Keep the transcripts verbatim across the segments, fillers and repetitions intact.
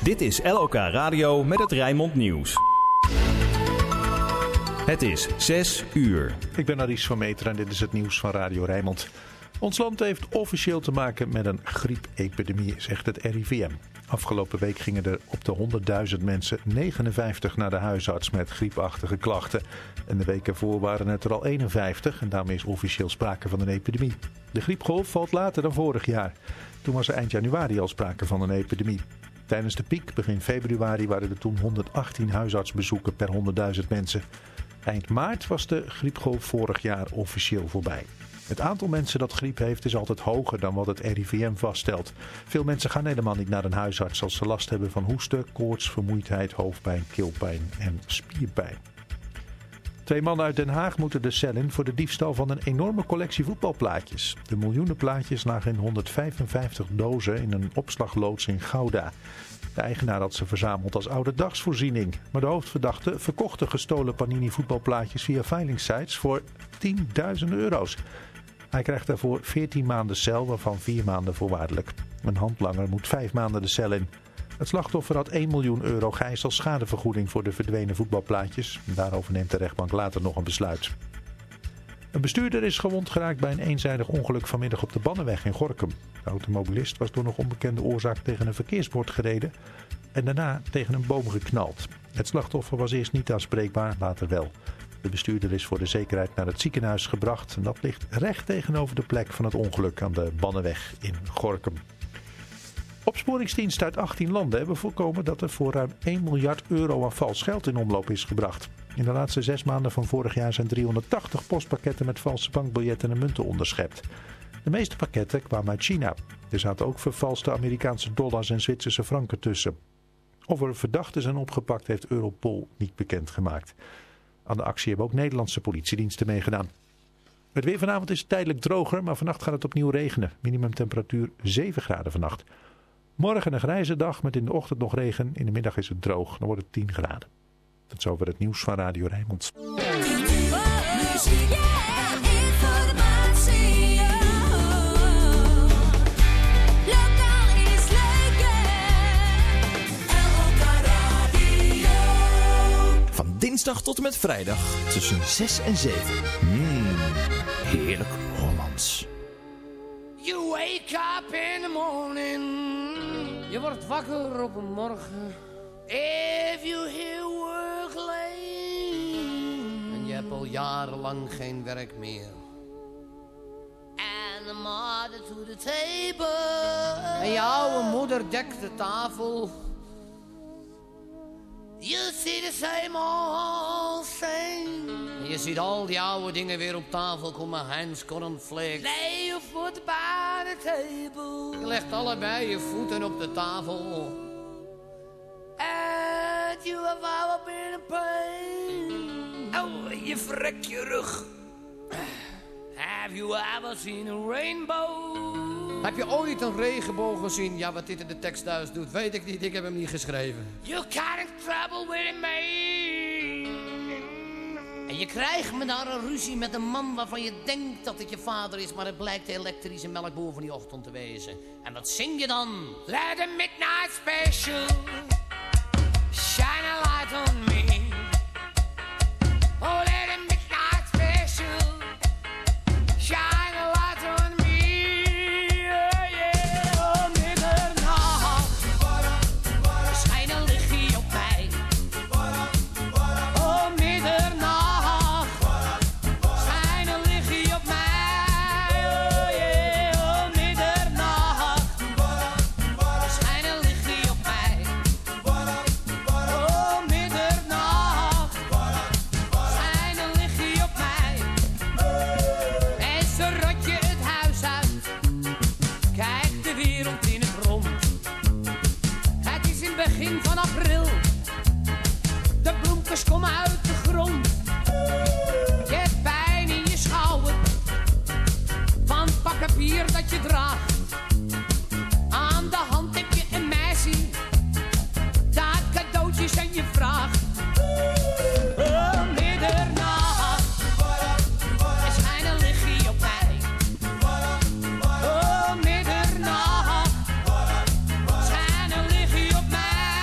Dit is L O K Radio met het Rijnmond Nieuws. Het is zes uur. Ik ben Aris van Meter en dit is het nieuws van Radio Rijnmond. Ons land heeft officieel te maken met een griepepidemie, zegt het R I V M. Afgelopen week gingen er op de honderdduizend mensen negenenvijftig naar de huisarts met griepachtige klachten. En de week ervoor waren het er al eenenvijftig en daarmee is officieel sprake van een epidemie. De griepgolf valt later dan vorig jaar. Toen was er eind januari al sprake van een epidemie. Tijdens de piek begin februari waren er toen honderdachttien huisartsbezoeken per honderdduizend mensen. Eind maart was de griepgolf vorig jaar officieel voorbij. Het aantal mensen dat griep heeft is altijd hoger dan wat het R I V M vaststelt. Veel mensen gaan helemaal niet naar een huisarts als ze last hebben van hoesten, koorts, vermoeidheid, hoofdpijn, keelpijn en spierpijn. Twee mannen uit Den Haag moeten de cel in voor de diefstal van een enorme collectie voetbalplaatjes. De miljoenen plaatjes lagen in honderdvijfenvijftig dozen in een opslagloods in Gouda. De eigenaar had ze verzameld als ouderdagsvoorziening. Maar de hoofdverdachte verkocht de gestolen Panini voetbalplaatjes via veilingsites voor tienduizend euro's. Hij krijgt daarvoor veertien maanden cel, waarvan vier maanden voorwaardelijk. Een handlanger moet vijf maanden de cel in. Het slachtoffer had één miljoen euro geëist als schadevergoeding voor de verdwenen voetbalplaatjes. Daarover neemt de rechtbank later nog een besluit. Een bestuurder is gewond geraakt bij een eenzijdig ongeluk vanmiddag op de Bannenweg in Gorinchem. De automobilist was door nog onbekende oorzaak tegen een verkeersbord gereden en daarna tegen een boom geknald. Het slachtoffer was eerst niet aanspreekbaar, later wel. De bestuurder is voor de zekerheid naar het ziekenhuis gebracht en dat ligt recht tegenover de plek van het ongeluk aan de Bannenweg in Gorinchem. Opsporingsdiensten uit achttien landen hebben voorkomen dat er voor ruim één miljard euro aan vals geld in omloop is gebracht. In de laatste zes maanden van vorig jaar zijn driehonderdtachtig postpakketten met valse bankbiljetten en munten onderschept. De meeste pakketten kwamen uit China. Er zaten ook vervalste Amerikaanse dollars en Zwitserse franken tussen. Of er verdachten zijn opgepakt heeft Europol niet bekendgemaakt. Aan de actie hebben ook Nederlandse politiediensten meegedaan. Het weer vanavond is tijdelijk droger, maar vannacht gaat het opnieuw regenen. Minimumtemperatuur zeven graden vannacht. Morgen een grijze dag met in de ochtend nog regen. In de middag is het droog, dan wordt het tien graden. Tot zover het nieuws van Radio Rijnmond. Van dinsdag tot en met vrijdag tussen zes en zeven. Mmm, heerlijk Hollands. You wake up in the morning. Je wordt wakker op een morgen. If you hear work late. En je hebt al jarenlang geen werk meer. And the mother to the table. En je oude moeder dekt de tafel. You see the same old thing. En je ziet al die oude dingen weer op tafel komen. Heinz cornflakes. Lay your foot by the table. Je legt allebei je voeten op de tafel. And you have ever been in pain. Oh, je vrekt je rug. Have you ever seen a rainbow? Heb je ooit een regenboog gezien? Ja, wat dit in de tekst thuis doet, weet ik niet. Ik heb hem niet geschreven. You got in trouble with me. En je krijgt me daar een ruzie met een man waarvan je denkt dat het je vader is, maar het blijkt de elektrische melkboer van die ochtend te wezen. En wat zing je dan? Let the midnight special shine a light on me. Oh, let the midnight special shine a light on me. Oh yeah, oh middernacht schijn een lichtje op mij. Oh middernacht schijn een lichtje op mij. Oh yeah, oh middernacht schijn een lichtje op mij. Oh middernacht schijn een lichtje op mij. En zo rot je het huis uit, kijk de wereld in het rond. Het is in het begin van april, de bloemkes komen uit de grond. Je hebt pijn in je schouder, van het pak papier dat je draagt. Aan de hand heb je een meisje, dat cadeautjes aan je vraagt. Oh, middernacht, er schijnt een lichtje op mij. Oh, middernacht, schijnt een lichtje op mij.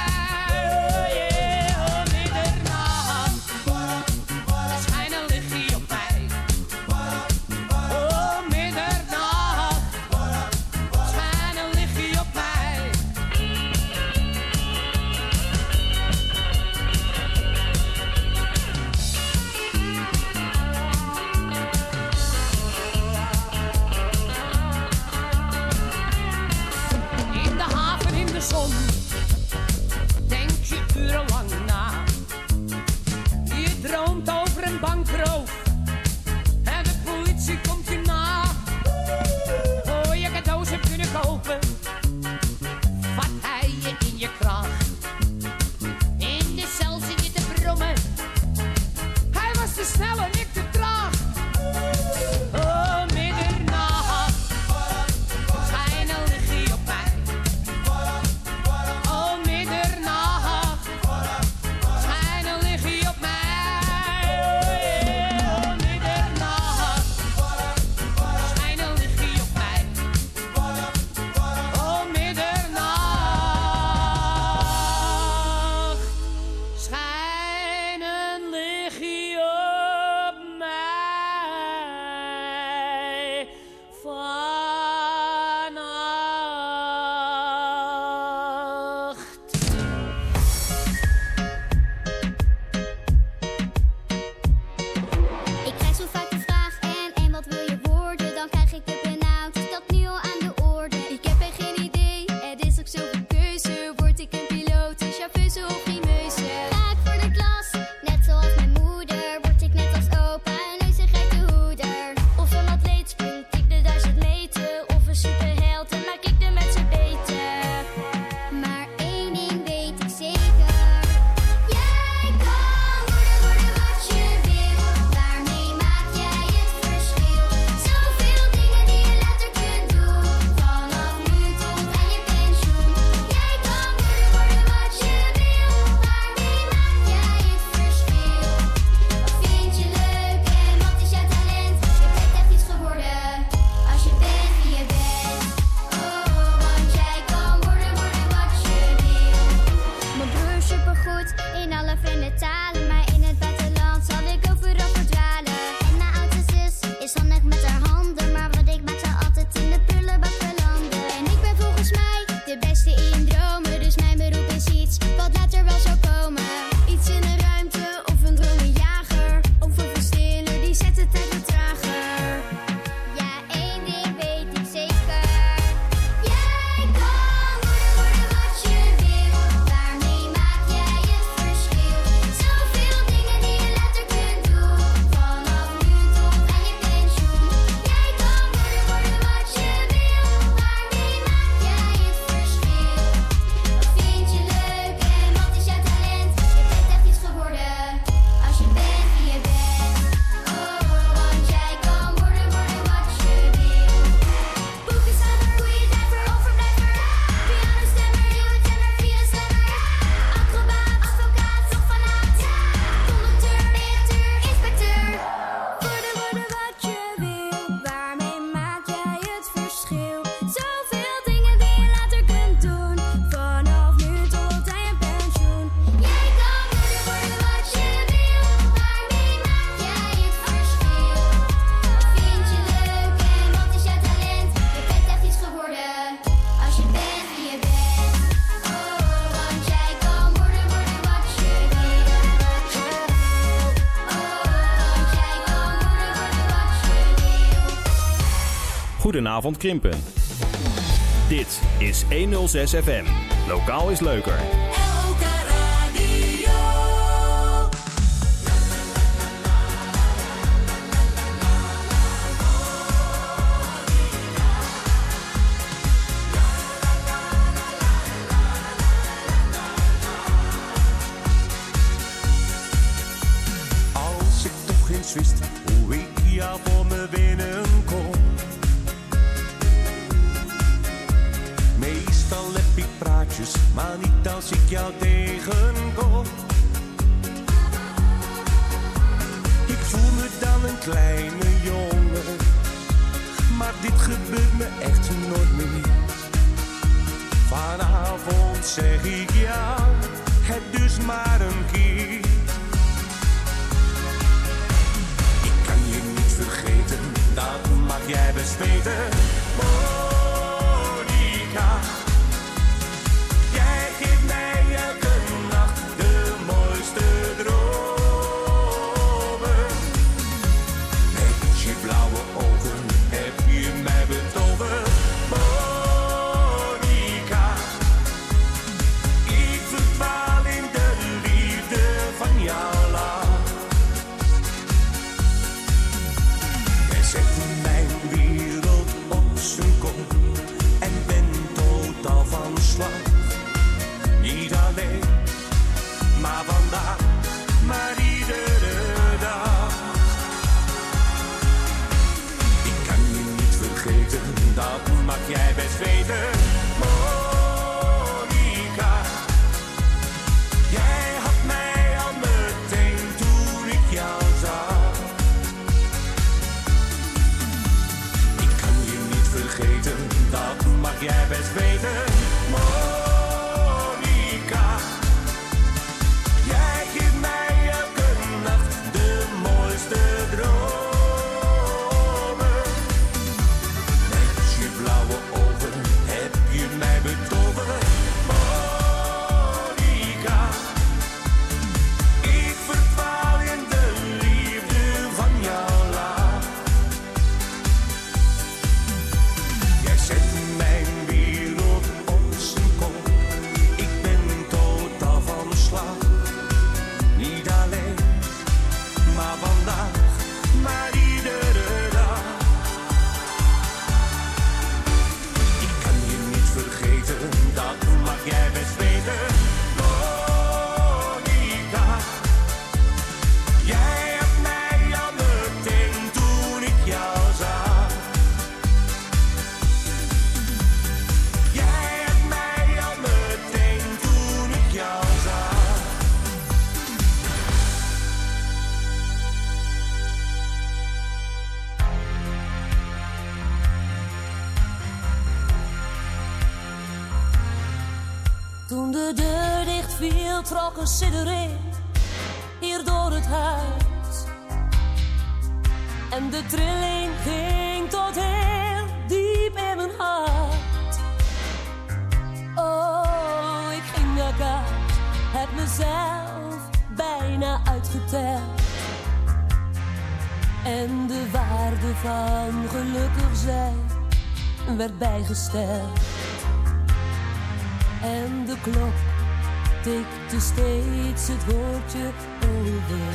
de zon denk je urenlang na. Je droomt over een bankroof en de politie komt je na. Voor je cadeaus hebt kunnen kopen, vat hij je in je kraag. In de cel zit je te brommen, hij was te snel en ik te traag. Oh, middernacht, schijn een lichtje op mij. Oh, middernacht, schijn een lichtje op mij. Oh, middernacht, schijn een lichtje op mij. Oh, middernacht, schijn een lichtje op mij vannacht. Ik krijg zo vaak de vraag en, en wat wil je worden? Dan krijg ik het benauwd, is dat nu al aan de orde? Ik heb echt geen idee, het is ook zoveel keuze. Word ik een piloot, een chauffeuse of grimeuse? Ga ik voor de klas, net zoals mijn moeder? Word ik net als opa, een neusigheidhoeder? Of een atleet, sprint ik de duizend meter? Of een superheld, en maak ik de mensen beter? Maar één ding weet ik zeker: jij kan worden, worden wat je wil. Daarmee maak jij het verschil. Zoveel dingen die je later kunt doen, vanaf nu tot aan je pensioen. Jij kan worden, worden wat je wil. Daarmee maak jij het verschil. Wat vind je leuk en wat is jouw talent? Je bent echt iets geworden als je bent wie je bent. Oh, want jij kan worden, worden wat je wil. Mijn broer is supergoed in alle vreemde talen, maar in het buitenland zal ik overal verdwalen. En mijn oudste zus is handig met haar handen, maar wat ik maak zal altijd in de prullenbak belanden. En ik ben volgens mij de beste in dromen, dus mijn beroep is iets wat later wel zal komen. Iets in de ruimte of een dromenjager, of een verstiller die zet de tijd wat trager. Ja, één ding weet ik zeker: jij kan worden, worden wat je wil. Daarmee maak jij het verschil. Zoveel dingen die je later kunt doen, vanaf nu tot aan je pensioen. Jij kan worden, worden wat je wil. Daarmee maak jij het verschil. Wat vind je leuk en wat is jouw talent? Je bent echt iets geworden als je bent wie je bent. Oh, want jij kan worden, worden wat je wil. Boekenschrijver, goeiedag, overblijver, pianostemmer, nieuwe tenor, violenstemmer, acrobaat, advocaat, zorgfanaat, conducteur, beheerder, inspecteur. Worden, worden wat je wil, waarmee maak jij het verschil. Zoveel dingen die je later kunt doen, vanaf nu tot aan je pensioen. Jij kan worden, worden wat je wil, waarmee maak jij het verschil. Wat vind je leuk en wat is jouw talent? Je bent echt iets geworden als je bent wie je bent. Oh, want jij kan worden, worden wat je wil. Oh, want jij kan worden, worden wat je wil. Goedenavond Krimpen. Dit is honderdzes F M. Lokaal is leuker. Elke radio. Als ik toch eens wist hoe ik jou voor me binnenkom. Meestal heb ik praatjes, maar niet als ik jou tegenkom. Ik voel me dan een kleine jongen, maar dit gebeurt me echt nooit meer. Vanavond zeg ik jou, het dus maar een keer. Ik kan je niet vergeten, dat mag jij best weten. Monica, jij geeft mij elke nacht de mooiste dromen. Met je blauwe ogen heb je mij betoverd. Monica, Toen de deur dicht viel, trok een siddering hier door het huis. En de trilling ging tot heel diep in mijn hart. Oh, ik ging naar huis, heb mezelf bijna uitgeteld. En de waarde van gelukkig zijn werd bijgesteld. En de klok tikte steeds het woordje over.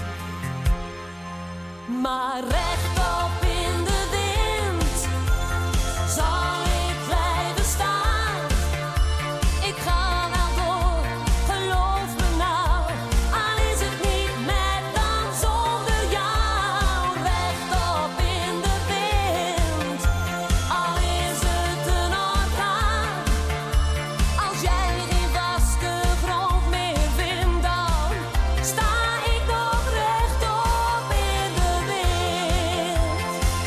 Maar rechtop in de wind zal ik blijven staan. Ik ga wel door, geloof me nou. Al is het niet met dan zonder jou. Rechtop in de wind, al is het een orkaan. Als jij geen vaste grond meer vindt, dan sta ik nog rechtop in de wind.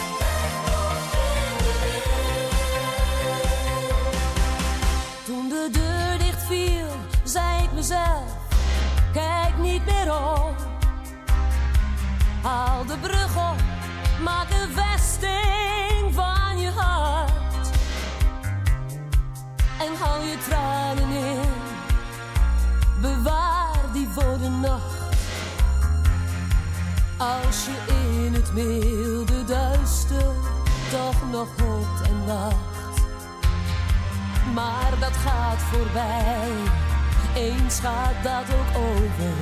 Toen de deur dicht viel, zei ik mezelf, kijk niet meer om. Haal de brug op, maak een vesting van je hart. En hou je tranen in, bewaar die voor de nacht. Als je in het milde duister toch nog hoopt en wacht. Maar dat gaat voorbij, eens gaat dat ook over.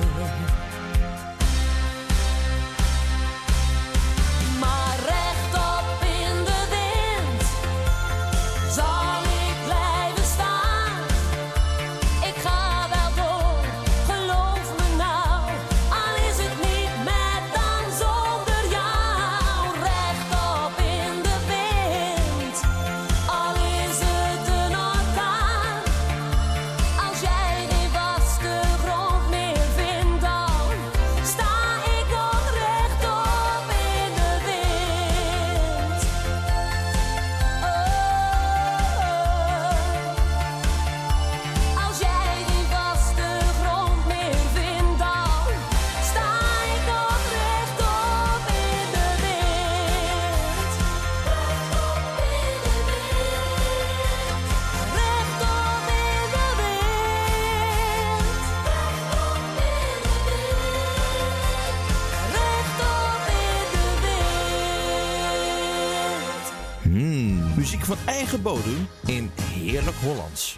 Maar rechtop in de wind zal ik blijven staan. Ik ga wel door, geloof me nou. Al is het niet met dan zonder jou. Rechtop in de wind, al is het een orkaan. Als jij geen vaste grond meer vindt, dan sta ik nog rechtop in de wind. Oh, als jij geen vaste grond meer vindt, dan sta ik nog rechtop in de wind. Rechtop in de wind. Rechtop in de wind. Rechtop in de wind. Hmm, muziek van eigen bodem in Heerlijk Hollands.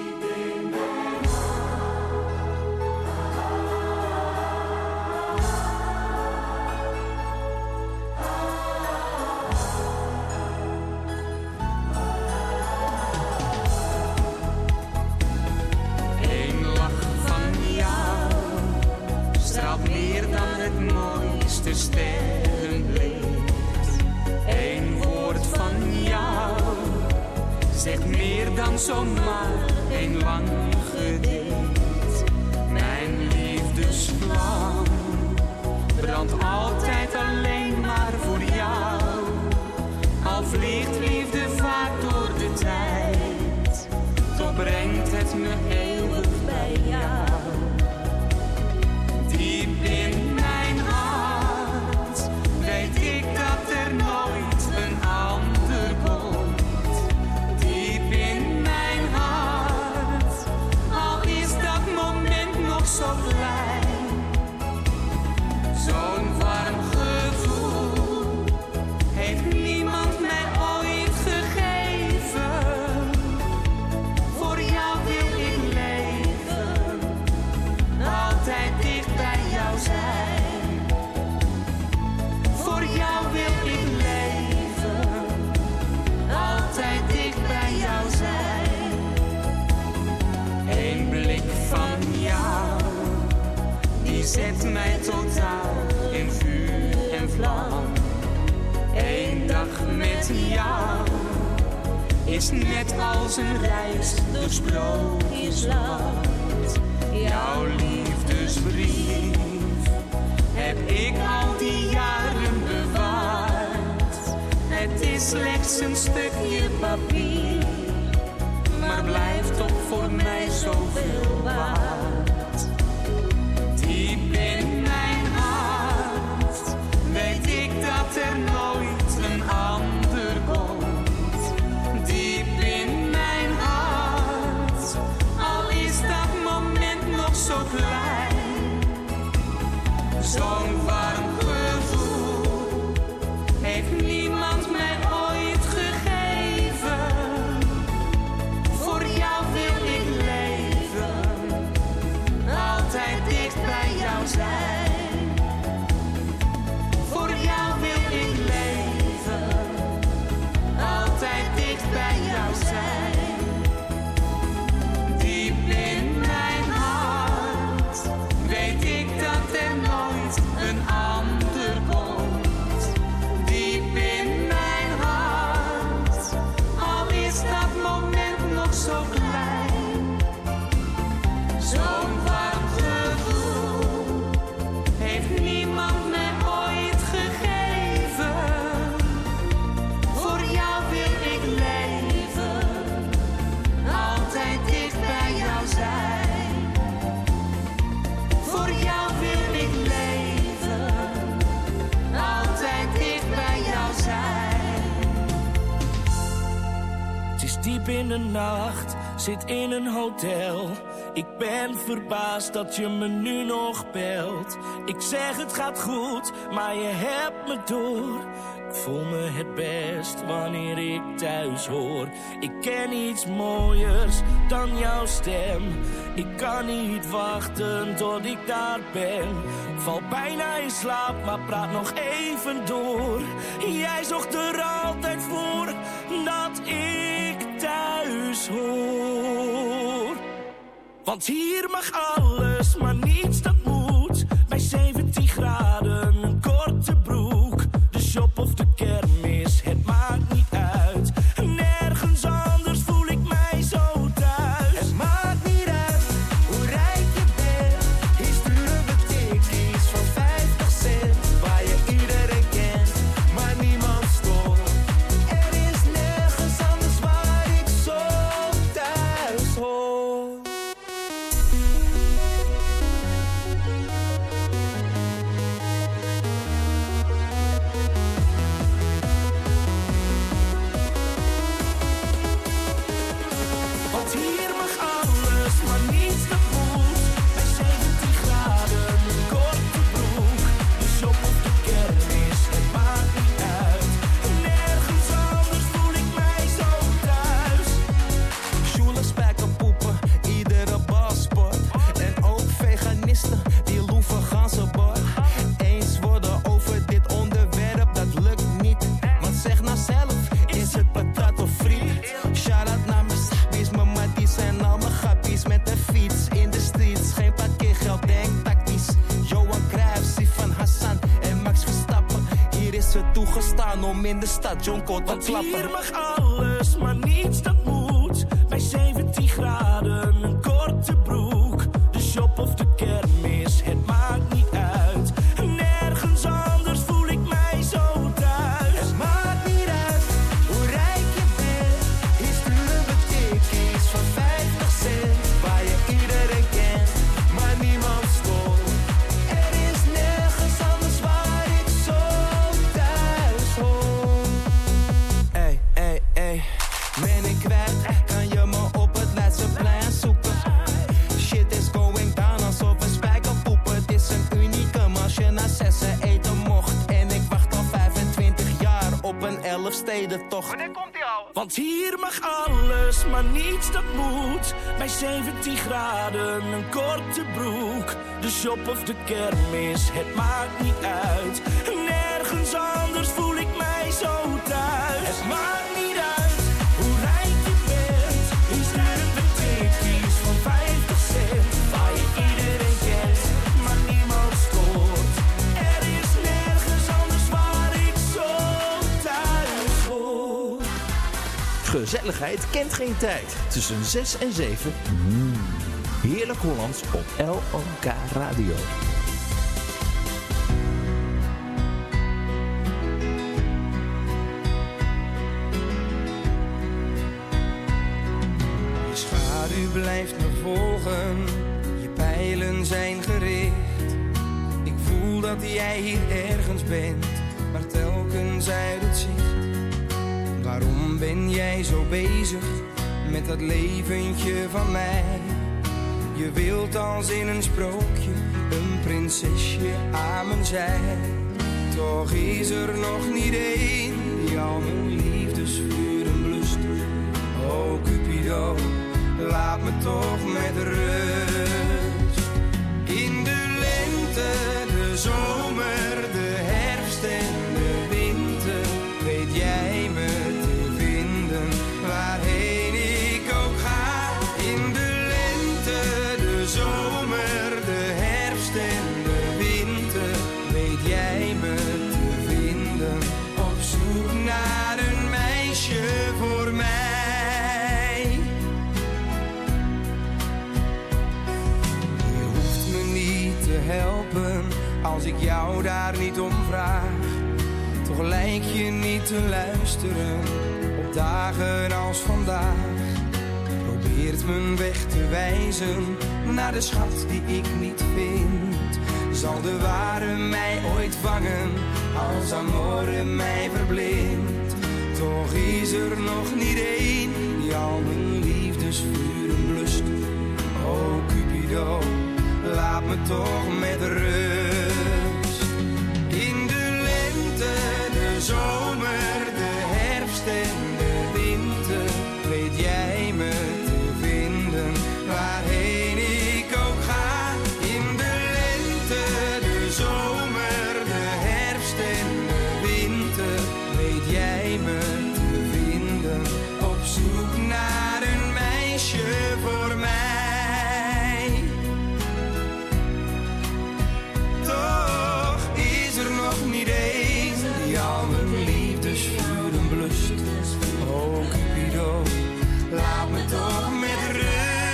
Eén lach van jou straalt meer dan het mooiste sterrenlicht. Eén woord van jou zegt meer dan zomaar een lang gedicht. Mijn liefdesvlam brandt altijd alleen maar voor jou. Al vliegt liefde vaak door de tijd, toch brengt het me eeuwig bij jou. Diep in mijn hart weet ik dat er nooit een ander komt. Diep in mijn hart, al is dat moment nog zo klein. Zo'n warm gevoel heeft niemand mij ooit gegeven. Voor jou wil ik leven, altijd dicht bij jou zijn. Voor jou wil ik leven, altijd dicht bij jou zijn. Eén blik van jou, die zet mij totaal in vuur en vlam. Eén dag met jou is net als een reis door sprookjesland. Jouw liefdesbrief heb ik al die jaren bewaard. Het is slechts een stukje papier maar blijft toch voor mij zoveel waard. Diep in mijn hart weet ik dat er nooit een ander komt. Diep in mijn hart, al is dat moment nog zo klein. Zo'n warm gevoel heeft niemand mij ooit gegeven. Voor jou wil ik leven, altijd dicht bij jou zijn. Voor jou wil ik leven, altijd dicht bij jou zijn. Diep in mijn hart weet ik dat er nooit een ander komt. Diep in mijn hart, al is dat moment nog zo klein. Zo'n warm gevoel heeft niemand mij ooit gegeven. Voor jou wil ik leven, altijd dicht bij jou zijn. Voor jou wil ik leven, altijd dicht bij jou zijn. Het is diep in de nacht, zit in een hotel. Ik ben verbaasd dat je me nu nog belt. Ik zeg het gaat goed, maar je hebt me door. Ik voel me het best wanneer ik thuis hoor. Ik ken iets mooiers dan jouw stem. Ik kan niet wachten tot ik daar ben. Val bijna in slaap, maar praat nog even door. Jij zorgt er altijd voor dat ik thuis hoor. Want hier mag alles, maar niets dat moet. Bij zeventien graden, een korte broek. De shop of de kermis, het maakt niet uit. Nergens anders voel ik mij zo thuis. Het maakt niet uit hoe rijk je bent. Hier sturen we tikkies van vijftig cent. Waar je iedereen kent, maar niemand stoort. Er is nergens anders waar ik zo thuis hoor. Want hier mag alles, maar niets dat moet. Bij zeventien graden, een korte broek. De shop of de kermis, het maakt niet uit. Nergens anders voel ik mij zo thuis. Sjoelen, spijkerpoepen, iedere balsport. En ook veganisten, die loeven ganzenbord. Eens worden over dit onderwerp, dat lukt niet. Want zeg nou zelf, is het patat of friet? Shout-out naar mijn sabbies, mijn matties zijn al mijn grappies. Met de fiets in de streets, geen parkeergeld, denk tactisch. Johan Cruijff, Sifan Hassan en Max Verstappen. Hier is het toegestaan om in de stad Jonko te Want klappen. hier mag alles, maar niets dat moet. Bij zeventien graden, een korte broek. De shop of de kermis, het maakt niet uit. Nergens anders voel ik mij zo thuis. Het maakt niet uit hoe rijk je bent. Hier sturen we tikkies van vijftig cent. Waar je iedereen kent, maar niemand stoort. Er is nergens anders waar ik zo thuis hoor. Ey, ey, ey. Ben ik kwijt, kan je me op het Leidseplein zoeken. Shit is going down alsof we spijkerpoepen. Het is een unieke als je na zessen eten mocht. En ik wacht al vijfentwintig jaar op een elfstedentocht. Wanneer komt die al? Want hier mag alles, maar niets dat moet. Bij zeventien graden, een korte broek. De shop of de kermis, het maakt niet uit. Nergens anders voel ik mij zo thuis. Het maakt niet uit hoe rijk je bent. Hier sturen we tikkies van vijftig cent. Waar je iedereen kent, maar niemand stoort. Er is nergens anders waar ik zo thuis hoor. Gezelligheid kent geen tijd. Tussen zes en zeven. Mm. Heerlijk Hollands op L O K Radio. blijft me volgen, je pijlen zijn gericht. Ik voel dat jij hier ergens bent, maar telkens uit het zicht. Waarom ben jij zo bezig met dat leventje van mij? Je wilt als in een sprookje een prinsesje aan mijn zij. Toch is er nog niet één die al mijn liefdesvuren blust. Oh Cupido, laat me toch met rust. In de lente, de zomer, de herfst en de winter weet jij me te vinden, waarheen ik ook ga. In de lente, de zomer, de herfst en de winter weet jij me te vinden. Op zoek naar een meisje voor mij. Je hoeft me niet te helpen als ik jou daar niet om vraag. Toch lijk je niet te luisteren op dagen als vandaag. Probeert mijn weg te wijzen naar de schat die ik niet vind. Zal de ware mij ooit vangen als amore mij verblindt? Toch is er nog niet één die al mijn liefdesvuren blust. Oh Cupido, laat me toch met rust. In de lente, de zomer, de herfst en de winter weet jij me te vinden, waarheen ik ook ga. In de lente, de zomer, de herfst en de winter weet jij me te vinden. Op zoek naar een meisje voor mij. Toch is er nog niet één die al mijn liefdesvuren blust. Oh Cupido, laat me toch met rust.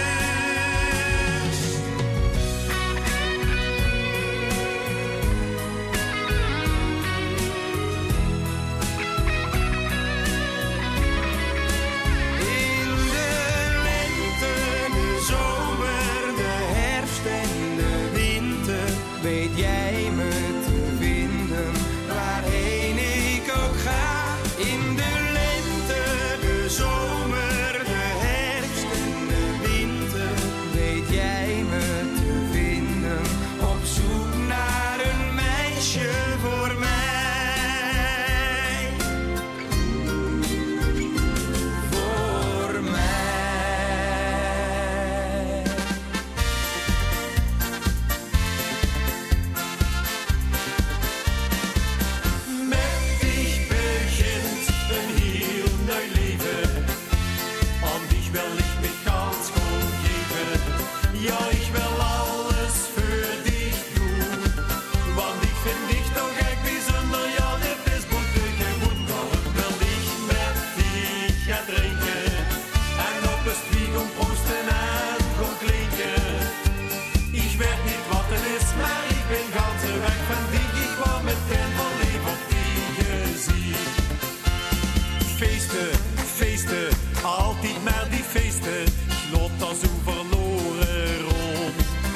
In de lente, de zomer, de herfst en de winter weet jij me te vinden, waarheen ik ook ga. In de lente, de zomer, de herfst en de winter weet jij me te vinden. Op zoek naar een meisje voor mij. Voor mij. Met dich beginnt ein heel neu Leben. An dich will ich mich ganz gut geben. Ja, ich will alles für dich tun. Want ich find dich doch echt bijzonder. Ja, dit is boete Wunder. Will ich mit dich ertrinken. En op een spiegel posten en gewoon klinken. Ich werd niet wat het is, maar ik ben ganz weg van dich. Ik wou meteen van lief op die gezicht. Feesten, feesten, altijd maar die feesten. Ik loop dan zo verloren rond.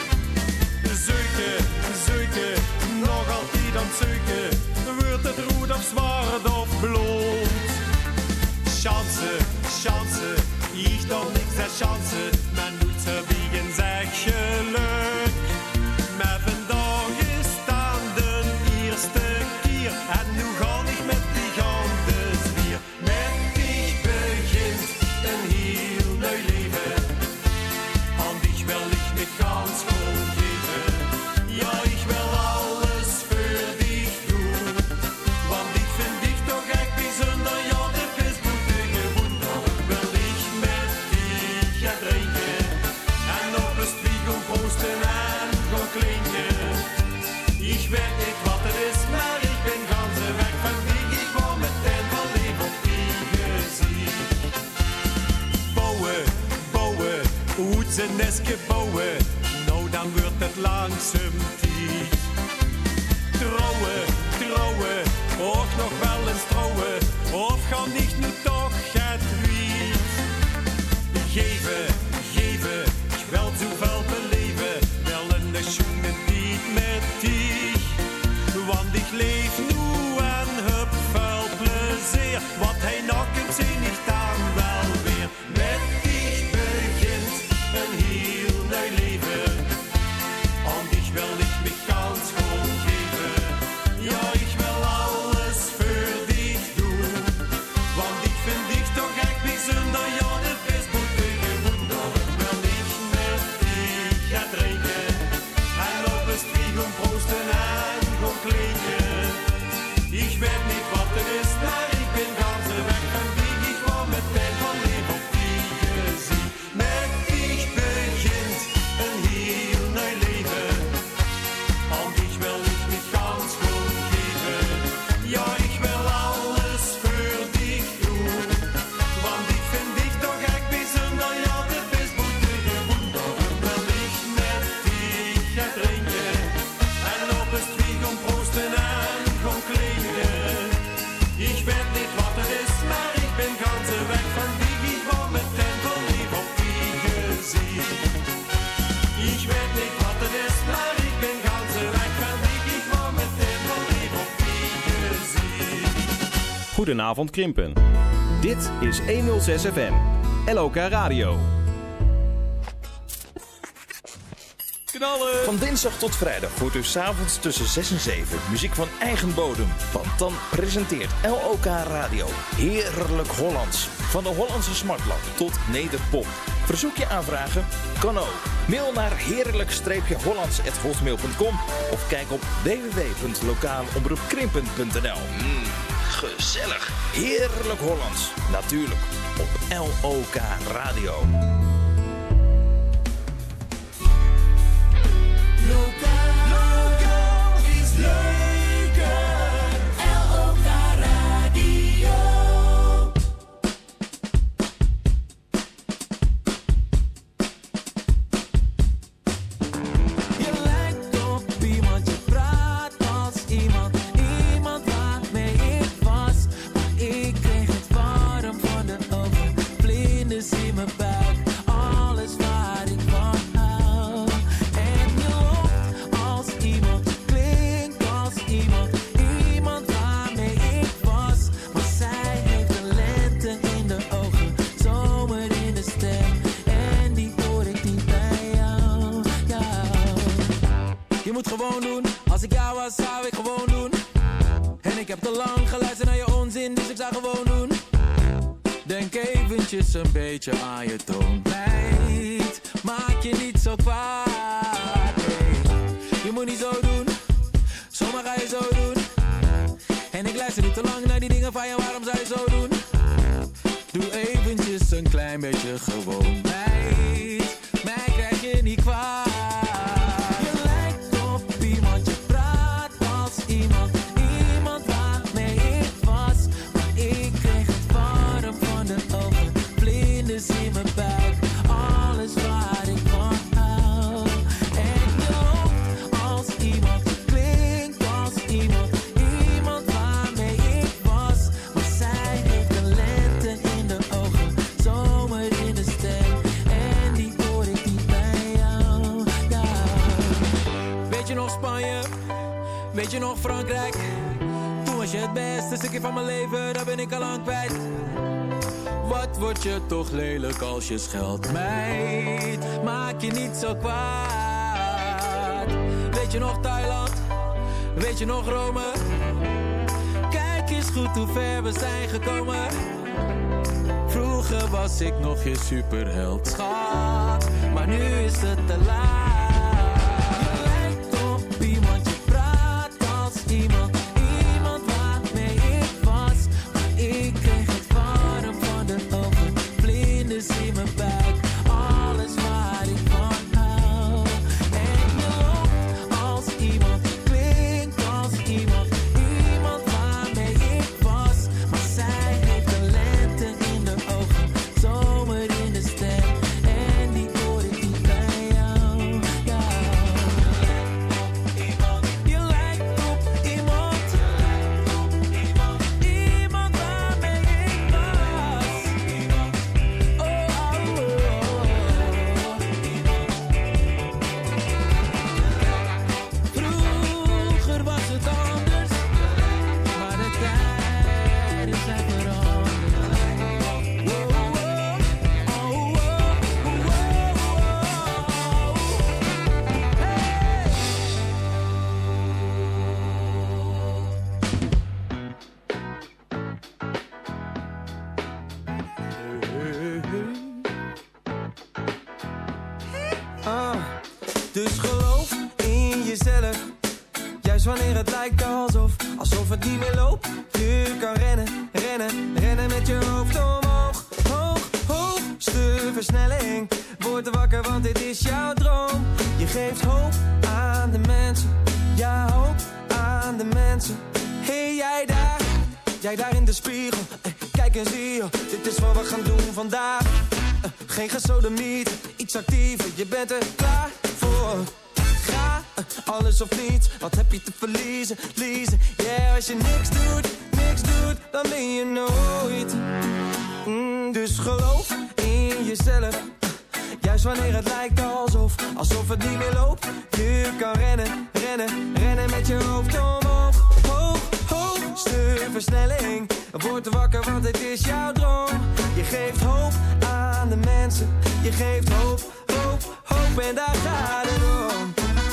Zeuken, zeuken, nog altijd aan het zeuken. Wordt het rood of zwart of blond? Chance, chance, ich doch niks als chance. Maar nooit zo biegen zeg geluk. Maar vandaag is dan de eerste keer. En nu ga ik met die handen zwier. Met dich begint een heel neu Leben. An dich will ich mich ganz gut geben. Ja, ich will alles für dich tun. Want ich find dich doch echt bijzonder. Ja, dit is boete Wunder. Will ich mit dich ertrinken. En op een spiegel posten en gewoon klinken. Ich werd niet wat het is, maar ik ben ganz weg van dich. Ik wou meteen van lief op die gezicht. Bouwen, bouwen, hoe ze nestje bouwen. Nou, dan wordt het langzaam tijd. Trouwen, trouwen, ook nog wel eens trouwen. Of ga niet nu toch het wiet. Geven, geven, gaat drinken. En op een spiegel proosten en gewoon klinken. Ik weet niet wat het is, maar ik ben ganz weg van wie ik wou meteen van lief op die gezien. Met dich begint een heel nieuw leven. En dich wil ik mich ganz goed geven. Ja, ik wil alles voor dich doen. Want ik vind dich toch echt bijzonder. Ja, dat is moeite gewoon. Daarom wil ik met dich gaan drinken. En op een spiegel proosten en gewoon klinken. Ik weet niet wat het is, maar ik ben ganz weg van wie ik wou meteen verliefd op die gezien. Ik weet niet wat het is, maar ik ben ganz weg van wie ik wou meteen verliefd op die gezien. Goedenavond Krimpen. Dit is honderdzes F M. L O K Radio. Knallen! Van dinsdag tot vrijdag hoort u 's avonds tussen zes en zeven muziek van eigen bodem. Want dan presenteert L O K Radio Heerlijk Hollands. Van de Hollandse smartlap tot nederpop. Verzoek je aanvragen? Kan ook. Mail naar heerlijk hollands apenstaartje hotmail punt com of kijk op w w w punt lokaalomroepkrimpen punt n l. Mm, gezellig. Heerlijk Hollands. Natuurlijk op L O K Radio. Lokaal is leuker. L O K Radio. Je lijkt op iemand, je praat als iemand. Iemand waarmee ik was. Maar ik kreeg het warm van de ogen. Vlinders in mijn buik. Alles waar ik van hou. En je loopt als iemand. Klinkt als iemand. Iemand waarmee ik was. Maar zij heeft een lente in de ogen. Zomer in de stem. En die hoor ik niet bij jou. jou. Je moet gewoon doen. Als ik jou was, zou ik gewoon doen. En ik heb te lang geluisterd naar je onzin, dus ik zou gewoon doen. Denk eventjes een beetje aan je toon. Meid, maak je niet zo kwaad. Nee, je moet niet zo doen. Zomaar ga je zo doen. En ik luister niet te lang naar die dingen van je. Waarom zou je zo doen? Doe eventjes een klein beetje gewoon. Meid, mij krijg je niet kwaad. Je lijkt op iemand, je praat als iemand. Iemand waarmee ik was. Maar ik kreeg het warm van de ogen. Vlinders in mijn buik. Alles waar ik van hou. En je loopt als iemand. Klinkt als iemand. Iemand waarmee ik was. Maar zij heeft een lente in de ogen. Zomer in de stem. En die hoor ik niet bij jou. jou. Weet je nog Spanje? Weet je nog Frankrijk? Toen was je het beste stukje van mijn leven. Daar ben ik al lang kwijt. Wat word je toch lelijk als je scheldt, meid. Maak je niet zo kwaad. Weet je nog Thailand? Weet je nog Rome? Kijk eens goed hoe ver we zijn gekomen. Vroeger was ik nog je superheld, schat. Maar nu is het te laat. Je lijkt op iemand, je praat als iemand. Iemand waarmee ik was. Maar ik kreeg het warm van de ogen. Vlinders in mijn buik. Alles waar ik van hou. En je loopt als iemand. Klinkt als iemand. Iemand waarmee ik was. Maar zij heeft een lente in de ogen. Zomer in de stem. En die hoor ik niet bij jou. Dus geloof in jezelf. Juist wanneer het lijkt alsof, alsof het niet meer loopt. Je kan rennen, rennen, rennen met je hoofd omhoog. Hoog, hoogste versnelling. Word wakker want dit is jouw droom. Je geeft hoop aan de mensen. Ja, hoop aan de mensen. Hey jij daar, jij daar in de spiegel. Eh, kijk en zie je, dit is wat we gaan doen vandaag. Eh, geen gesodemiet, iets actiever. Je bent er klaar voor. Ga, uh, alles of niets, wat heb je te verliezen, liezen. Yeah, als je niks doet, niks doet, dan ben je nooit. Mm, dus geloof in jezelf. Uh, juist wanneer het lijkt alsof, alsof het niet meer loopt. Je kan rennen, rennen, rennen met je hoofd omhoog. Hoog, hoogste versnelling. Word wakker want het is jouw droom. Je geeft hoop aan de mensen. Je geeft hoop, hoop, hoop en daar gaat het om.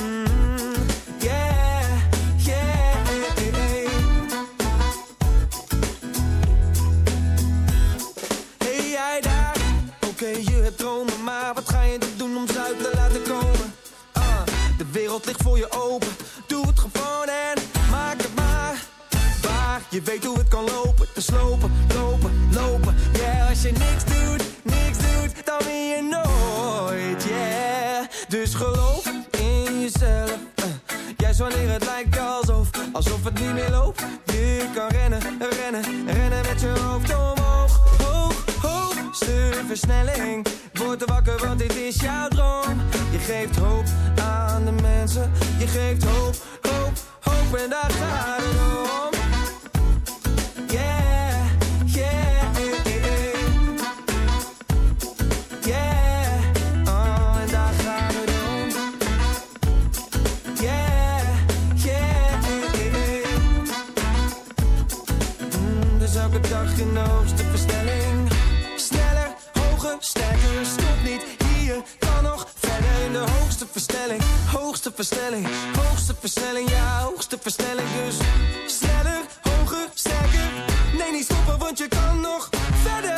Je hebt dromen, maar wat ga je doen om ze uit te laten komen? Uh, de wereld ligt voor je open. Doe het gewoon en maak het maar waar. Je weet hoe het kan lopen, te slopen, lopen, lopen. Yeah, als je niks doet, niks doet, dan win je nooit, yeah. Dus geloof in jezelf. Uh, juist wanneer het lijkt alsof, alsof het niet meer loopt. Je kan rennen, rennen, rennen met je hoofd omhoog. Hoog, hoogste versnelling. Word wakker want dit is jouw droom. Je geeft hoop aan de mensen. Je geeft hoop, hoop, hoop en daar gaat het om. Yeah, yeah, yeah. Oh, en daar gaat het om. Yeah, yeah, mm, dus elke dag in de hoogste versnelling. Sneller, hoger, sterker, stop niet hier. Kan nog verder in de hoogste versnelling. Hoogste versnelling, hoogste versnelling, ja, hoogste versnelling. Dus sneller, hoger, sterker. Nee, niet stoppen, want je kan nog verder.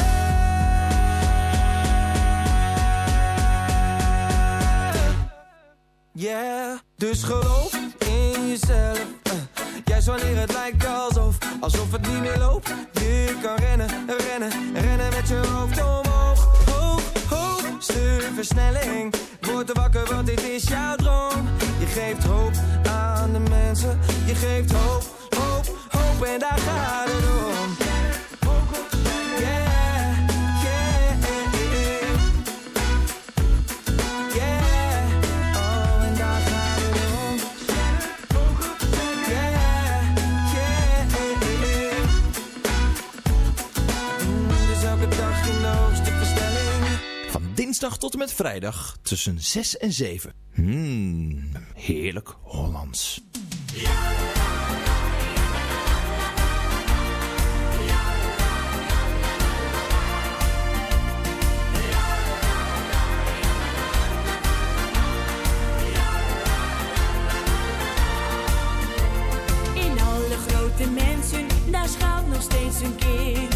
Yeah, dus geloof in jezelf. Uh, juist wanneer het lijkt alsof, alsof het niet meer loopt. Je kan rennen, rennen, rennen met je hoofd omhoog. Hoog, hoogste versnelling. Word wakker want dit is jouw droom. Je geeft hoop aan de mensen. Je geeft hoop, hoop, hoop en daar gaat het om. Yeah. Dinsdag tot en met vrijdag tussen zes en zeven. Hmm, heerlijk Hollands. In alle grote mensen, daar schuilt nog steeds een kind.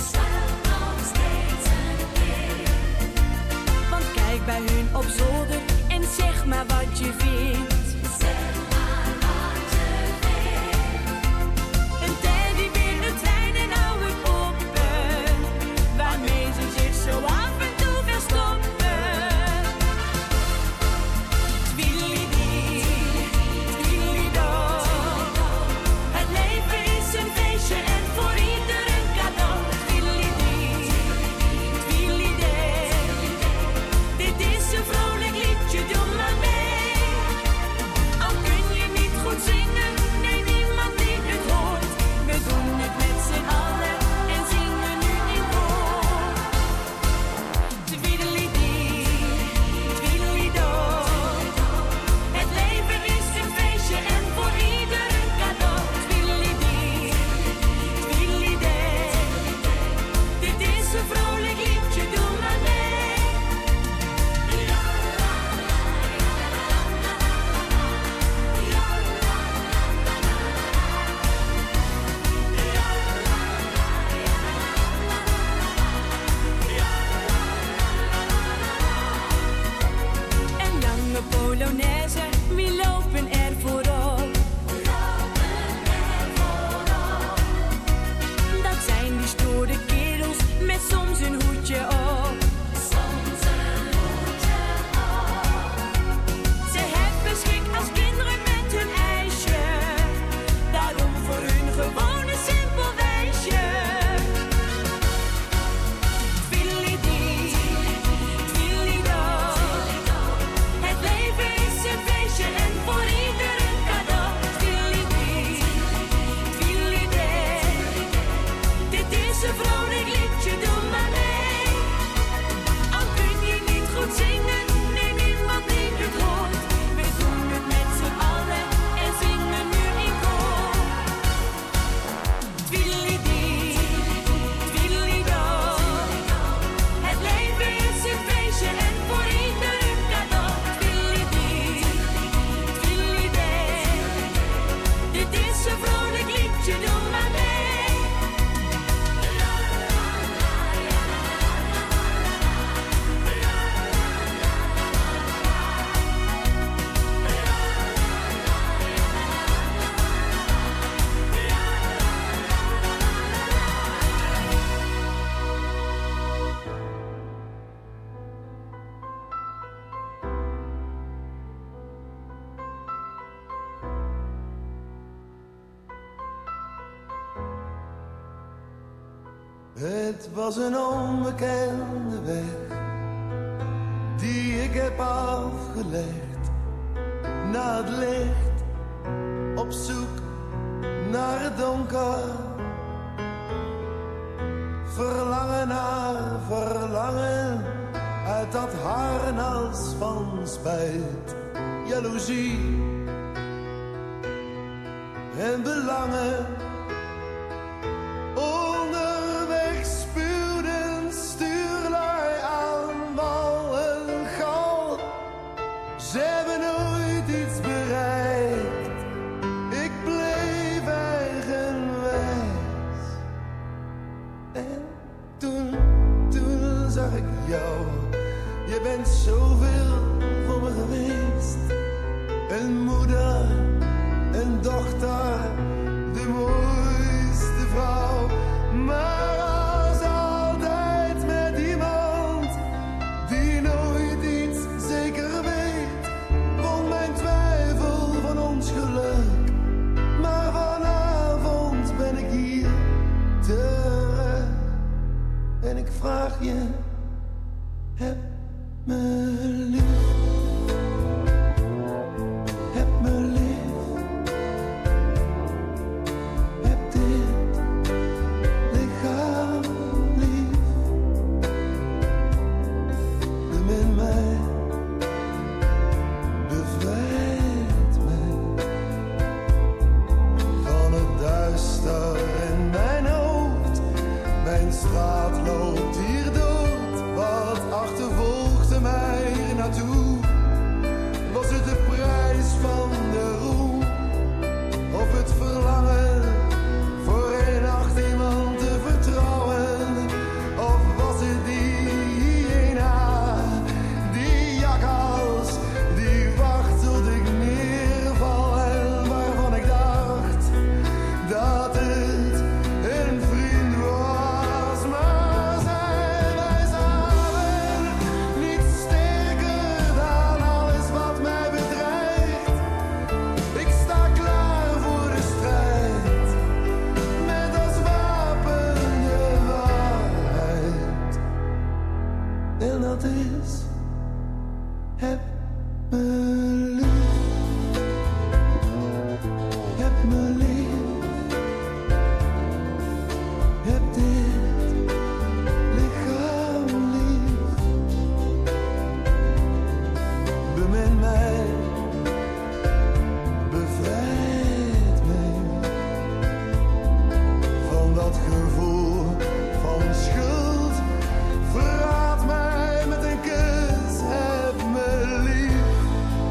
Kijk bij hun op zolder en zeg maar wat je vindt. Zeg maar wat je vindt. Een teddybeer, een trein en oude poppen, waarmee ze zich zo af en toe wil stoppen. Twiddeliedee, twiddelido. Het leven is een feestje en voor ieder een cadeau. Twiddeliedee, twiddeliedee. Dit is een vrolijk liedje, doe maar mee. Het was een onbekende weg die ik heb afgelegd naar het licht, op zoek naar het donker. Verlangen naar verlangen uit dat harnas van spijt, jaloezie en belangen. Onderweg spuwden stuurlui aan wal en gal. Ze hebben nooit iets bereikt. Ik bleef eigenwijs. En toen, toen zag ik jou. Je bent zoveel voor me geweest. Een moeder, een dochter, de mooiste vrouw. Maar als altijd met iemand die nooit iets zeker weet, won mijn twijfel van ons geluk. Maar vanavond ben ik hier terug en ik vraag je, heb me lief. Heb me lief. Heb dit lichaam lief. Bemin mij. Bevrijd mij van het duister in mijn hoofd. Mijn straat loopt hier dood. Wat achtervolgde mij hier naartoe? Was het de prijs van de roem? Of het verlangen voor een nacht iemand te vertrouwen? Of was het die hyena, die jakhals, die wacht tot ik neerval en waarvan ik dacht dat het een vriend was? Maar zijn wij samen niet sterker dan alles wat mij bedreigt? Ik sta klaar voor de strijd, met als wapen de waarheid. En dat is, heb me lief. Heb me lief. Heb dit lichaam lief. Bemin mij. Bevrijd mij van dat gevoel van schuld. Verraad mij met een kus, heb me lief.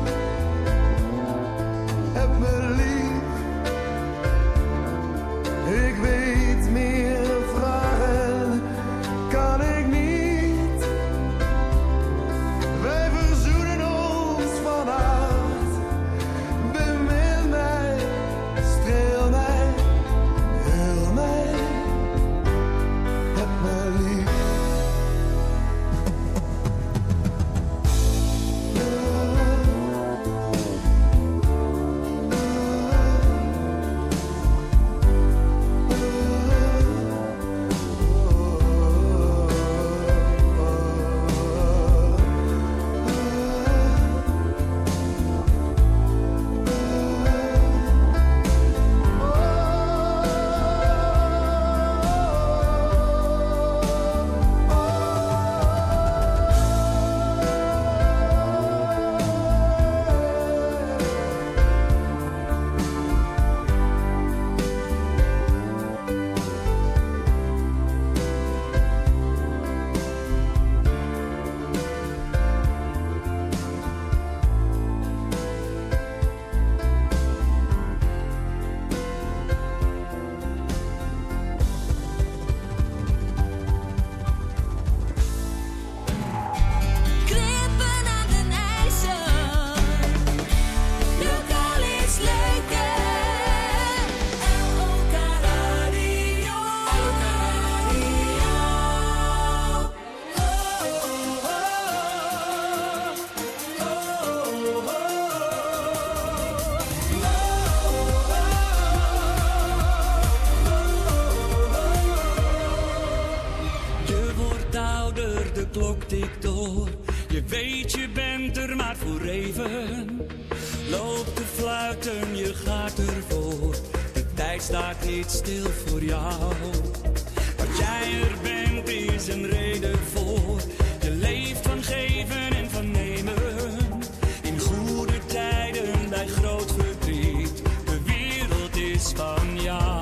tikt door. Je weet je bent er maar voor even. Loop te fluiten, je gaat ervoor. De tijd staat niet stil voor jou. Wat jij er bent is een reden voor. Je leeft van geven en van nemen. In goede tijden bij groot verdriet. De wereld is van jou.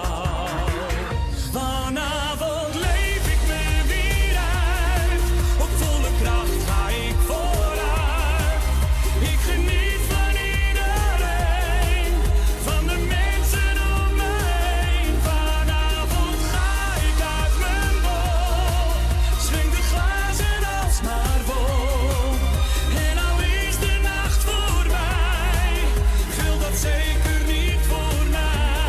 Vanavond leef ik me weer uit. Op volle kracht ga ik vooruit. Ik geniet van iedereen. Van de mensen om me heen. Vanavond ga ik uit mijn bol. Swing de glazen alsmaar vol. En al is de nacht voorbij, geldt dat zeker niet voor mij.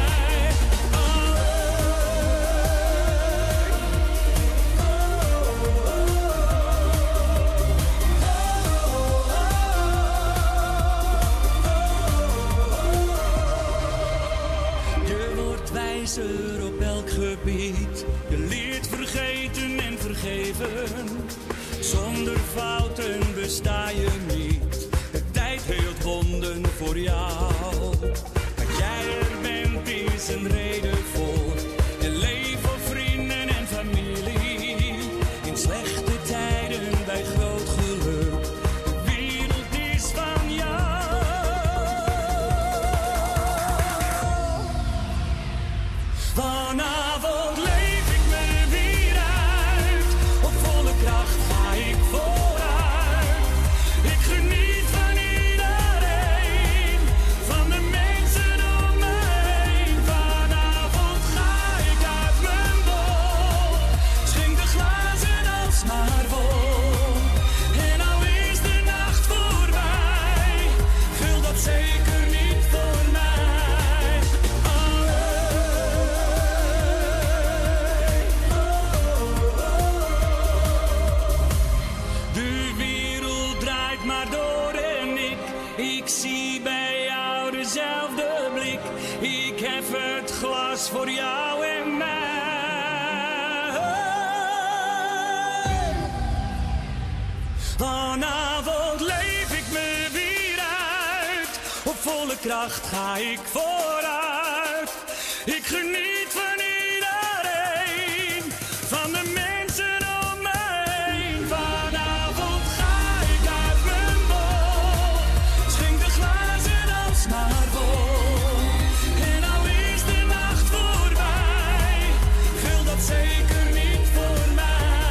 Je wordt wijzer op elk gebied. Je leert vergeten en vergeven. Zonder fouten besta je niet. De tijd heelt wonden voor jou. Wat jij er bent is een reden voor. Je leeft voor vrienden en familie. In slechte tijden bij groot geluk. De wereld is van jou. Vanavond leef ik me weer uit. Op volle kracht ga ik vooruit. Ik geniet van iedereen. Van de mensen om me heen. Vanavond ga ik uit mijn bol. Schenk de glazen alsmaar vol. En al is de nacht voorbij, geldt dat zeker niet voor mij. De wereld draait maar door en ik, ik zie bij jou dezelfde blik. Ik hef het glas voor jou en mij. Vanavond leef ik me weer uit. Op volle kracht ga ik vooruit. Ik geniet van iedereen. Van de mensen om me heen. Vanavond ga ik uit mijn bol. Schenk de glazen alsmaar vol. En al is de nacht voorbij, geldt dat zeker niet voor mij.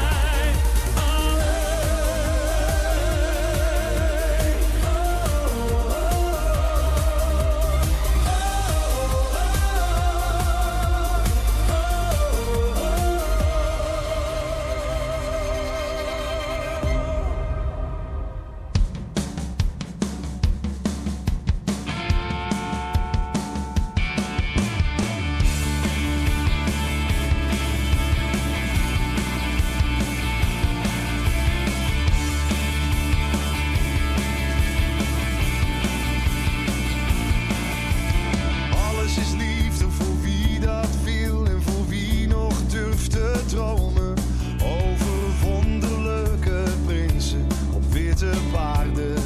Alles is liefde voor wie dat wil en voor wie nog durft te dromen. Over wonderlijke prinsen op witte paarden.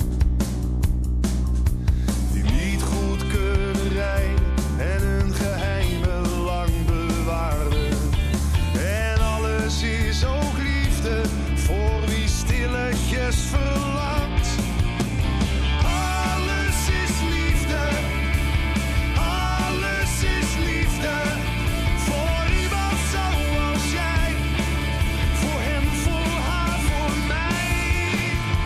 Die niet goed kunnen rijden en hun geheimen lang bewaarden. En alles is ook liefde voor wie stilletjes verlangt. Alles is liefde. Alles is liefde voor iemand zoals jij. Voor hem, voor haar, voor mij.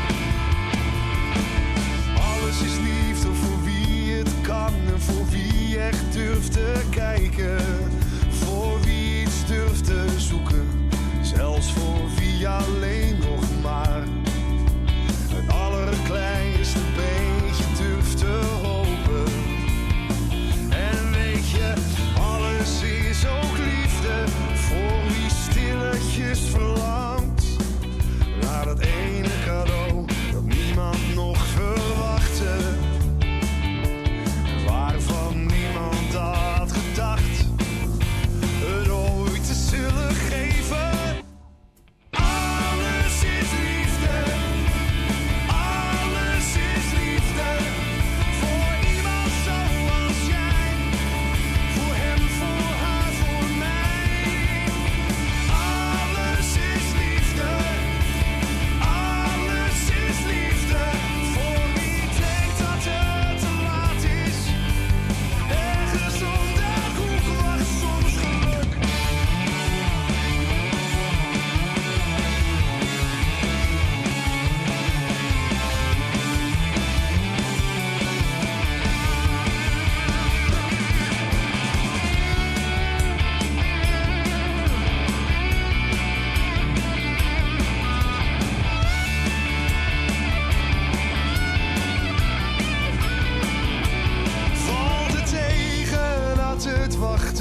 Alles is liefde voor wie het kan en voor wie echt durft te kijken. Voor wie iets durft te zoeken, zelfs voor wie alleen nog maar het allerkleinste beetje durft te hopen. En weet je, alles is ook liefde voor wie stilletjes verlangt naar dat ene cadeau dat niemand nog verwachtte. Waarvan niemand af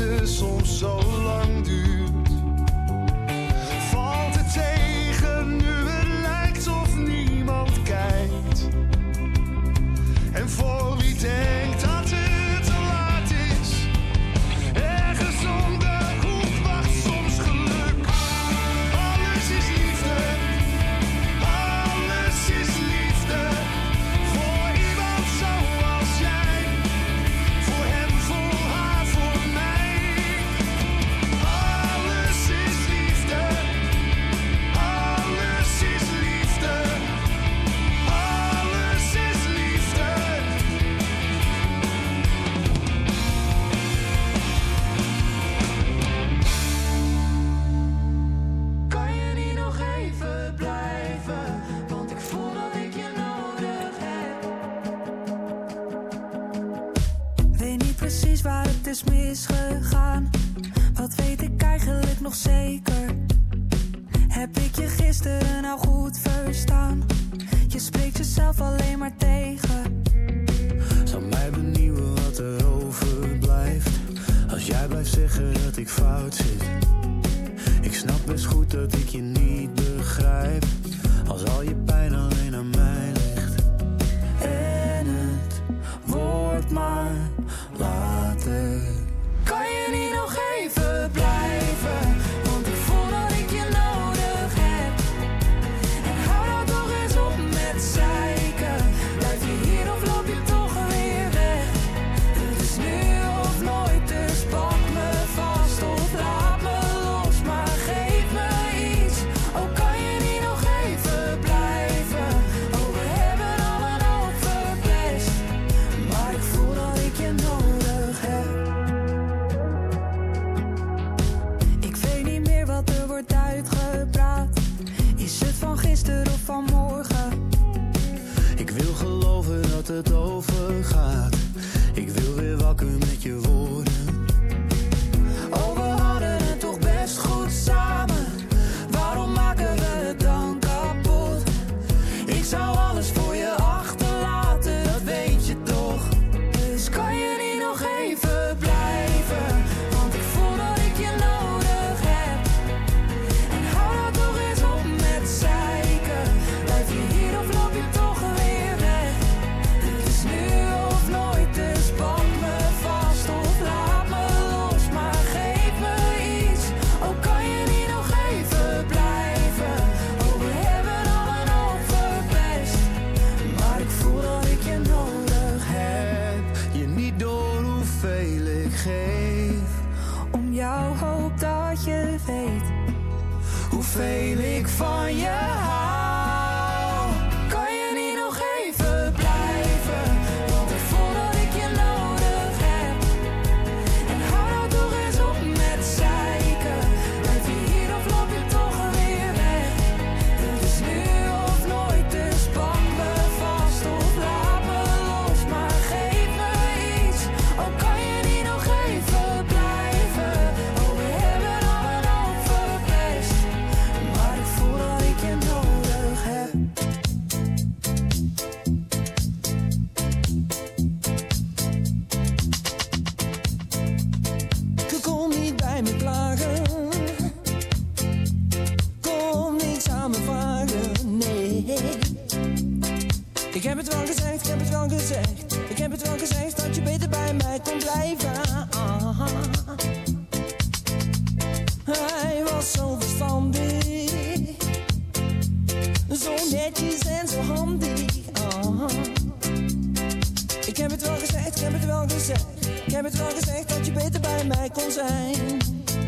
liefde soms zo lang duurt. Valt het tegen nu het lijkt of niemand kijkt. En voor wie denkt dat het te laat is, ergens om de hoek wacht soms geluk. Alles is liefde, alles is liefde. Voor iemand zoals jij, voor hem, voor haar, voor mij. Alles is liefde, alles is liefde, alles is liefde. Kan je niet nog even blijven? Want ik voel dat ik je nodig heb. Weet niet precies waar het is misgegaan. Wat weet ik eigenlijk nog zeker? Heb ik je gisteren nou goed verstaan? Je spreekt jezelf alleen maar tegen. Zal mij benieuwen wat er overblijft. Als jij blijft zeggen dat ik fout zit. Ik snap best goed dat ik je niet begrijp. Als al je pijn alleen aan mij ligt. En het wordt maar later. Kan je niet nog even blijven? Want ik voel dat ik je nodig heb. En hou nou toch eens op met zeiken. Blijf je hier of loop je toch weer weg? Het is nu of nooit, dus pak me vast of laat me los. Maar geef me iets, oh kan je niet nog even blijven? Oh we hebben al een hoop verpest, maar ik voel dat ik je nodig heb. Ik weet niet meer wat er wordt uitgepraat. Is het van gisteren of van morgen? Ik wil geloven dat het overgaat. Ik wil weer wakker met je woorden. Oh, we hadden het toch best goed samen. Waarom maken we het dan kapot? Ik zou alles voor je achterlaten, dat weet je toch. Dus kan je niet nog even blijven? Want ik voel dat ik je nodig heb. En hou nou toch eens op met zeiken. Blijf je hier of loop je toch weer weg? Het is nu of nooit, dus pak me vast of laat me los. Maar geef me iets, oh kan je niet nog even blijven? Oh we hebben al een hoop verpest, maar ik voel dat ik je nodig heb. Je niet door hoeveel ik geef. Om jou hoop dat je weet Hoeveel ik van je hou. Kan je niet nog even blijven? Want ik voel dat ik je nodig heb. En hou nou toch eens op met zeiken. Blijf je hier of loop je toch weer weg? Het is nu of nooit, dus pak me vast of laat me los. Maar geef me iets, oh kan je niet nog even blijven? Oh we hebben al een hoop verpest, maar ik voel dat ik je nodig heb. Je komt niet bij me klagen. Kom niks aan me vragen, nee. Ik heb het wel gezegd, ik heb het wel gezegd. Ik heb het wel gezegd dat je beter bij mij kon blijven. Ah. Hij was zo verstandig, zo netjes en zo handig. Ah. Ik heb het wel gezegd, ik heb het wel gezegd. Ik heb het wel gezegd dat je beter bij mij kon zijn.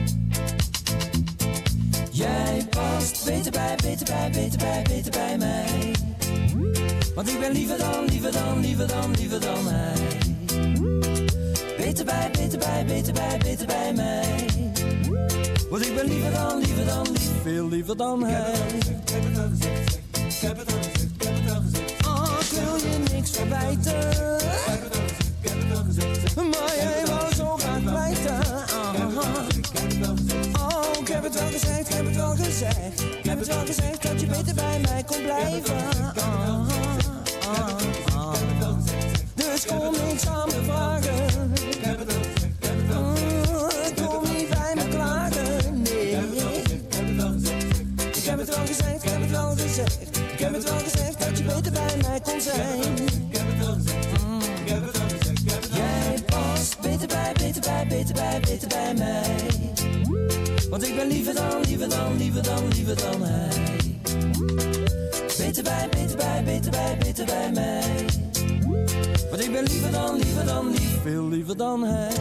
Jij past beter bij, beter bij, beter bij, beter bij mij. Want ik ben liever dan, liever dan, liever dan, liever dan hij. Beter bij, beter bij, beter bij, beter bij mij. Want ik ben liever dan, liever dan, liever, veel liever dan hij. Ik heb het al gezegd, ik heb het al gezegd, ik heb het al gezegd. Oh, ik wil je niks verwijten. Ik heb het al gezegd, ik heb het al gezegd. Maar jij wou zo graag blijven. Oh, ik heb het wel gezegd, ik heb het wel gezegd. Ik heb het wel gezegd dat je beter bij mij kon blijven. Dus kom niks aan me vragen. Ik heb het al gezegd, ik heb het al gezegd. liever dan, liever dan, liever dan, liever dan hij. Beter bij, beter bij, beter bij, beter bij mij. Want ik ben liever dan, liever dan, lief, veel liever dan hij.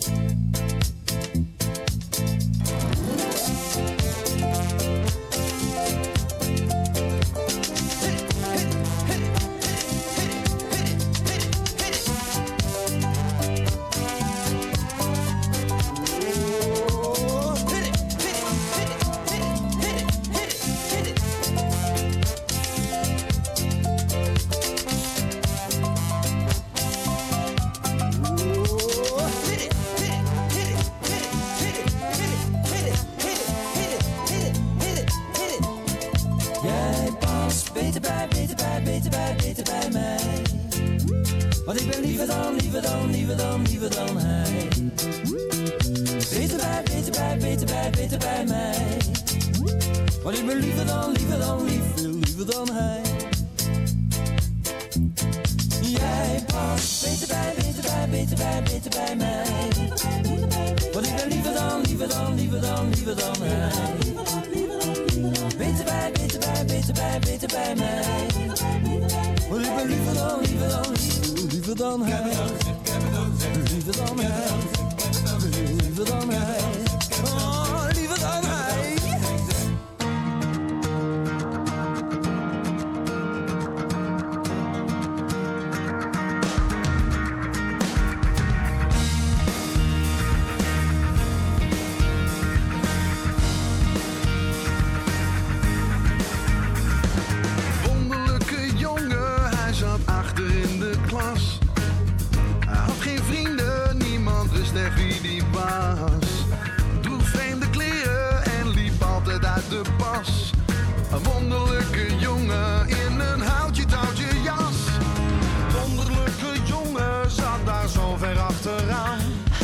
Want ik ben liever dan, liever dan, liever dan, liever dan hij. Beter bij, beter bij, beter bij, beter bij mij. Want ik ben liever dan, liever dan, lief, veel liever dan hij. Jij past beter bij, beter bij, beter bij, beter bij mij. Want ik ben liever dan, liever dan, liever dan, liever dan hij. Beter bij, beter bij, beter bij, beter bij mij. Want ik ben liever dan, liever dan, liever dan hij. Liever dan hij. Liever dan hij. Oh, liever dan hij. De pas. Een wonderlijke jongen in een houtje touwtje jas. Wonderlijke jongen zat daar zo ver achteraan,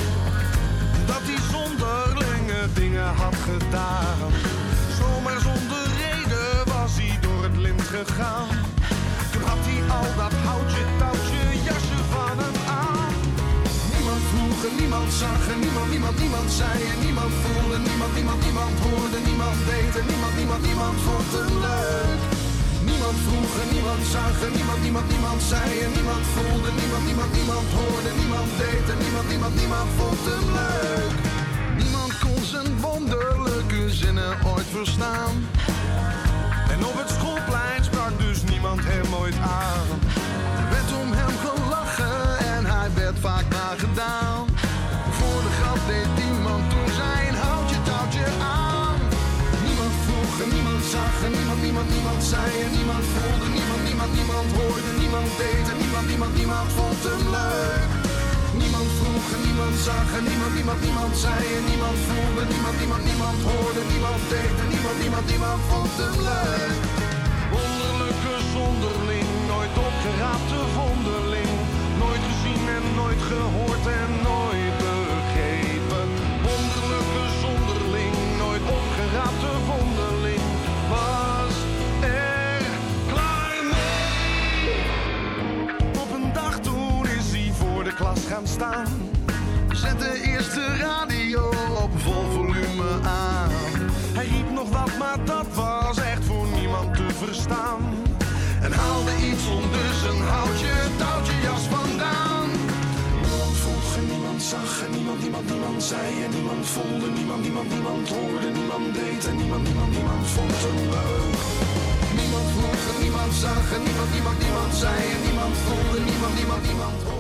dat hij zonderlinge dingen had gedaan. Zomaar zonder reden was hij door het lint gegaan. Toen had hij al dat houtje touwtje jasje van hem aan. Niemand vroeg en niemand zag en niemand, niemand, niemand zei en niemand voelde. Niemand, niemand, niemand hoorde, niemand deed en niemand, niemand, niemand vond hem leuk. Niemand vroeg en niemand zag en niemand, niemand, niemand zei en niemand voelde. Niemand, niemand, niemand hoorde, niemand deed en niemand, niemand, niemand vond hem leuk. Niemand kon zijn wonderlijke zinnen ooit verstaan. En op het schoolplein sprak dus niemand hem ooit aan. Er werd om hem gelachen en hij werd vaak nagedaan. Voor de grap deed iemand toen zijn houtje touwtje aan. Niemand vroeg en niemand zag en niemand, niemand, niemand zei en niemand voelde. Niemand, niemand, niemand hoorde, niemand deed en niemand, niemand, niemand vond hem leuk. Niemand vroeg en niemand zag en niemand, niemand, niemand zei en niemand voelde. Niemand, niemand, niemand hoorde, niemand deed en niemand, niemand, niemand vond hem leuk. Wonderlijke zonderling, nooit opgeraapte vondeling. Nooit gezien en nooit gehoord en nooit begrepen. Wonderlijke zonderling, nooit opgeraapte vondeling. Was er klaar mee. Op een dag toen is hij voor de klas gaan staan. Zette eerst de radio op vol volume aan. Hij riep nog wat, maar dat was echt voor niemand te verstaan. En haalde iets onder zijn houtje, touwtje jas vandaan. Niemand vroeg en niemand zag en niemand, niemand, niemand zei en niemand voelde. Niemand, niemand, niemand hoorde, niemand deed en niemand, niemand, niemand vond hem leuk. Niemand vroeg en niemand zag en niemand, niemand, niemand zei en niemand voelde. Niemand, niemand, niemand hoorde.